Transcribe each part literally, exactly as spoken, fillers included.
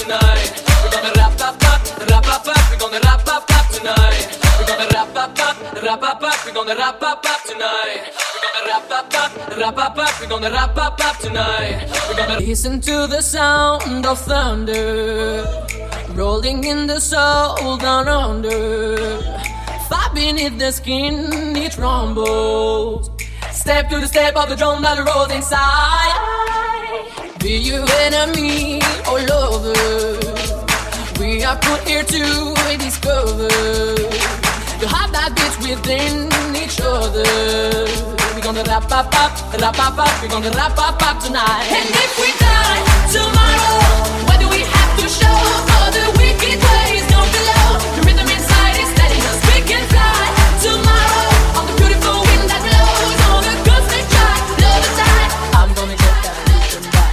tonight. We're gonna rap up up, rap up up. We're gonna rap up up tonight. We're gonna rap up up, rap up up. We're gonna rap up up tonight. We're gonna rap up up, rap up up. We're gonna rap up up tonight. We're gonna listen to the sound of thunder rolling in the soul down under. Far beneath the skin, it rumbles. Step to the step of the drum that rolls inside. Be you enemy or lover, we are put here to discover the heart that beats within each other. We're gonna rap up up, rap up up. We're gonna rap up up tonight. And if we die tomorrow, what do we have to show for the wicked ways down below? The rhythm inside is letting us we can fly tomorrow on the beautiful wind that blows on the cosmic track. Love the time. I'm gonna get that rhythm back.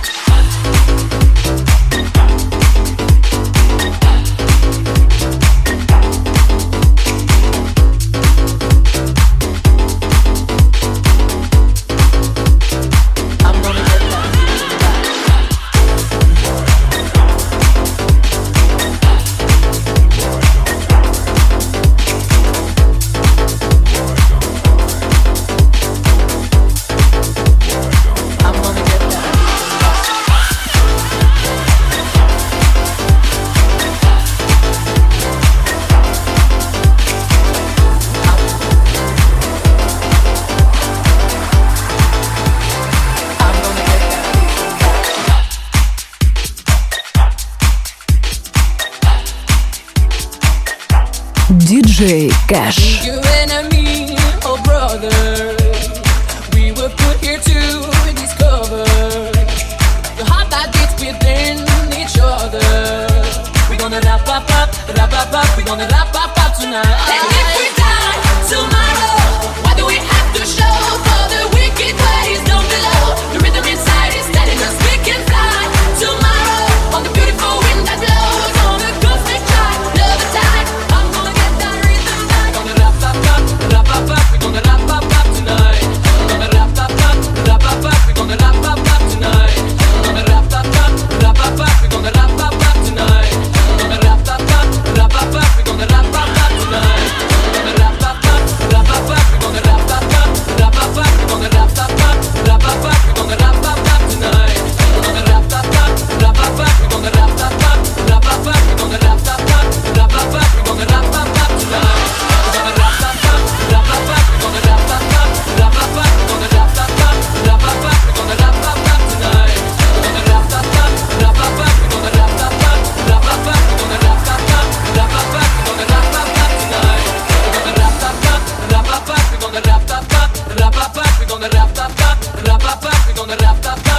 диджей Кэш. Your enemy or brother, we were put here to discover the heart that beats within each other. We're gonna rap up up, rap up up. We're gonna rap up up tonight. And if we die tomorrow, what do we have to show for the wicked ways down below? The rhythm inside is telling us we can fly tomorrow on the beautiful wind that blows on the cosmic track. Love the time. I'm gonna get that rhythm back. We're gonna rap up up, rap up up. We're gonna rap up up tonight. We're gonna rap up up, rap up up. We're gonna rap up up tonight. We're gonna rap up up, rap up up. We're gonna rap up up tonight. We're gonna rap up up, rap up up. We're gonna rap up up tonight. We're gonna rap up up, rap up up. We're gonna rap up up, rap up up. We're gonna rap up up, rap up up. We're gonna rap up up tonight. We're gonna rap up up, rap up up. We're gonna rap up up, rap up up. We're gonna rap up up, rap up up. We're gonna rap up up tonight. We're gonna rap up up, rap up up. We're gonna rap up up, rap up up. We're gonna rap up up, rap up up. We're gonna rap up up tonight. We're gonna rap up up, rap up up. We're gonna rap up up, rap up up. We're gonna rap up up, rap up up. We're gonna rap up up tonight. We're gonna rap up up, rap up up. We're gonna rap up up, rap up up. We're gonna rap up up, rap up up. We're gonna rap up up.